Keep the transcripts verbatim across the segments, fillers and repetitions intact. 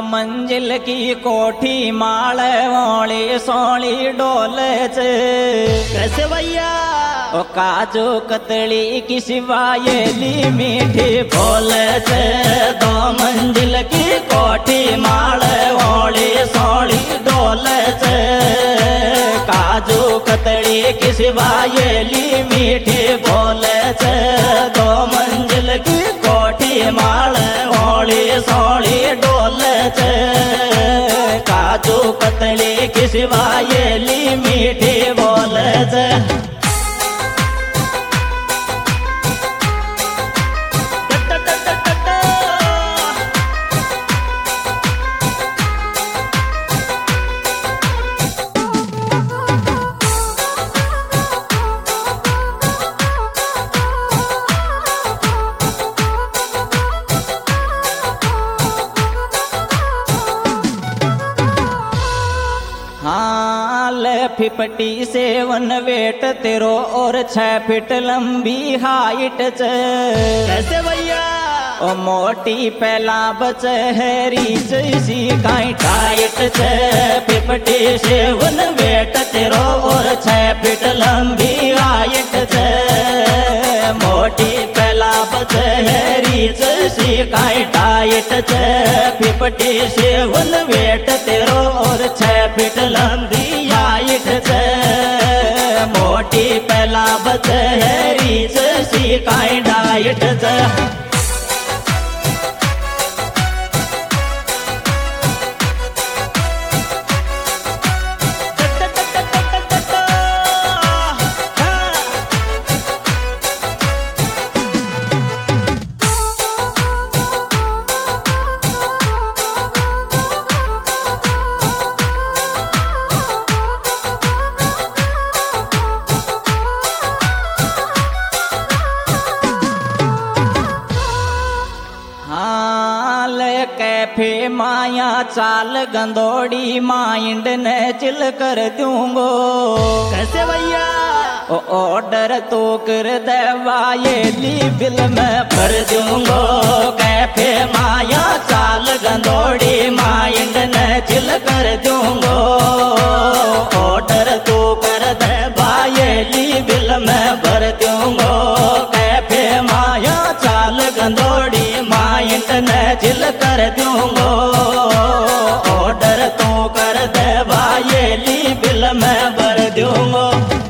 मंजिल की कोठी माले वाली सोली डोले चे कैसे भैया ओ काजू कतली की सिवायली मीठी बोले चे दो मंजिल की कोठी माले वाली सोली डोले चे काजू कतली की सिवायली मीठी बोले चे दो मंजिल की कोठी माले वाली सोली डोले चे काजू कतली की सिवायली मीठी बोले चे फिफ्टी सेवन वेट तेरो और छह फीट लंबी हाइट च कैसे भैया ओ मोटी पहला बच है रीच इसी काई टाइट च फिफ्टी सेवन वेट तेरो और छह फीट लंबी हाइट च मोटी पहला बच है रीच इसी काई टाइट च फिफ्टी सेवन वेट तेरो और छह फीट लंबी हाइट च मोटी पहला बच है रीच सी काई डाइट च कैफे माया चाल गंदोड़ी माइंड ने चिल कर दूंगो कैसे भैया ओ ऑर्डर तो कर देवा ये ली बिल में भर दूंगो कैफे माया चाल गंदोड़ी माइंड ने चिल कर दूंगो ऑर्डर तो कर देवा ये ली बिल में भर दूंगो कैफे माया चाल गंदोड़ी माइंड ने चिल कर दूंगो ऑर्डर तो कर देवा ये ली बिल में भर दूंगो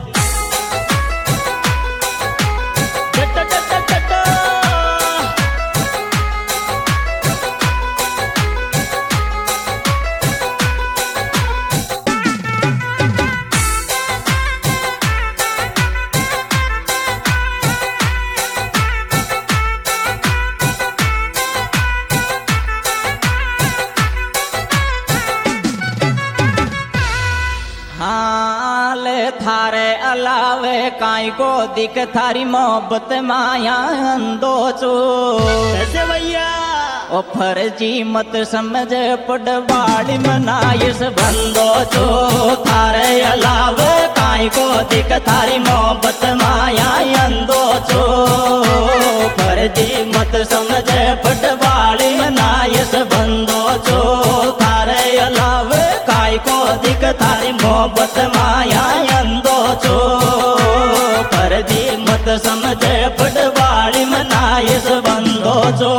थारे अलावे काई को दिख थारी मोहब्बत माया अंदो चो कैसे भैया ओ फर्जी मत समझ पड़वाड़ी मनाइस बंदो चो थारे अलावे काई को दिख थारी मोहब्बत माया अंदो चो फर्जी मत समझ पड़वाड़ी मनाइस बंदो चो थारे अलावे काई को दिख थारी मोहब्बत माया अंदो चो फर्जी मत समझ पड़वाड़ी मनाइस बंदो चो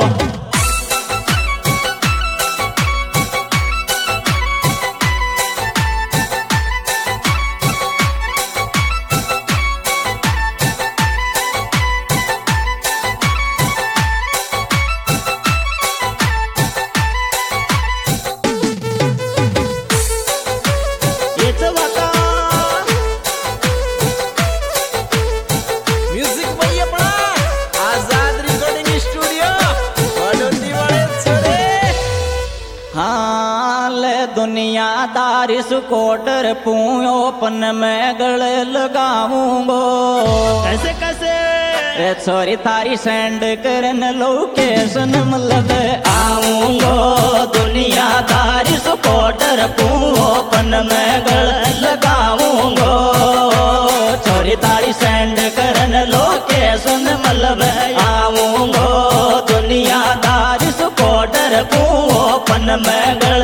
दुनियादार स्कूटर पूयोपन में गल लगाऊंगो कैसे कैसे रे छोरी थारी सेंड करन लोकेशन मतलब आऊंगो दुनियादार स्कूटर पूयोपन में गल लगाऊंगो छोरी थारी सेंड करन लोकेशन मतलब आऊंगो दुनियादार स्कूटर पूयोपन में गल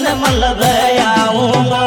तन मलब आऊंगा।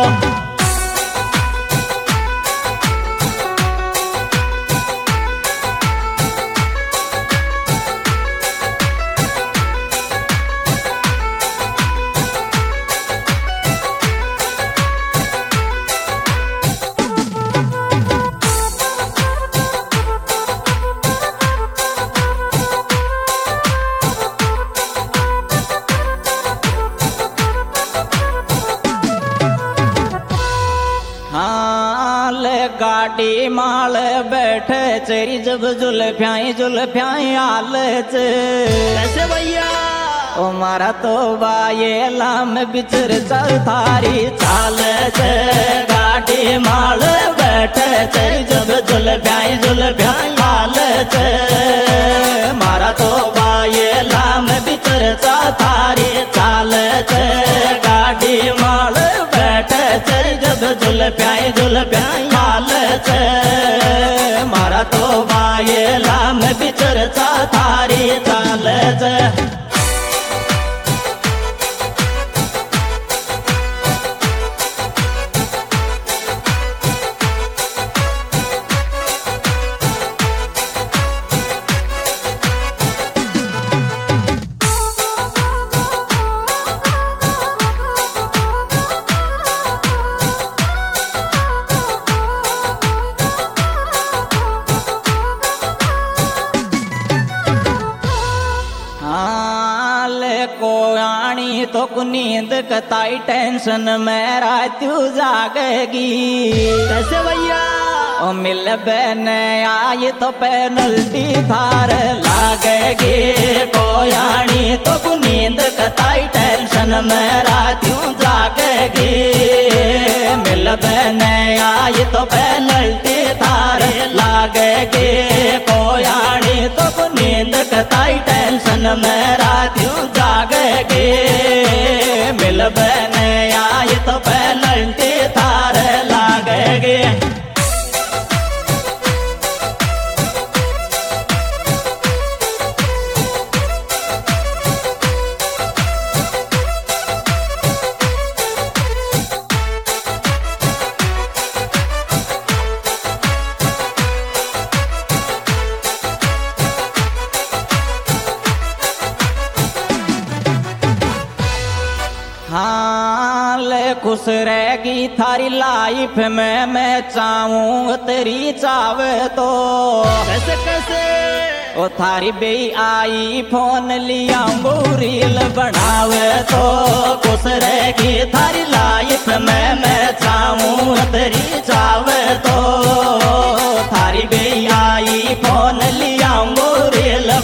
गाड़ी माल बैठे चेरी जब जुल्फ्याई जुल्फ्याई आलच कैसे भैया ओ मारा तो बाये लाम बिचर चल थारी चाल से गाड़ी माल बैठे चेरी जब जुल्फ्याई जुल्फ्याई आलच मारा तो बाये लाम बिचर चल थारी चाल से गाड़ी माल बैठे चेरी जब जुल्फ्याई जुल्फ्याई मारा तो बाये लाम बिचर चा थारी चाल तो नींद कताई टेंशन में रातू जागेगी कैसे भैया ओ मिल बहन आई तो पेनल्टी थार लागेगी कोयानी तो नींद कताई टेंशन में रातू जागेगी मिल बहन आई तो पेनल्टी थार लागेगी कोयानी तो नींद कताई टेंशन में रातू जागेगी मिल बहन आई तो पेनल्टी थार लागेगी। हाँ ले खुश रहेगी थारी लाइफ में मैं चाहूँ तेरी चावे तो कैसे कैसे ओ थारी बे आई फोन लिया रील बनावे तो खुश रहेगी थारी लाइफ में मैं चाहूँ तेरी चावे तो थारी बे आई फोन लिया रील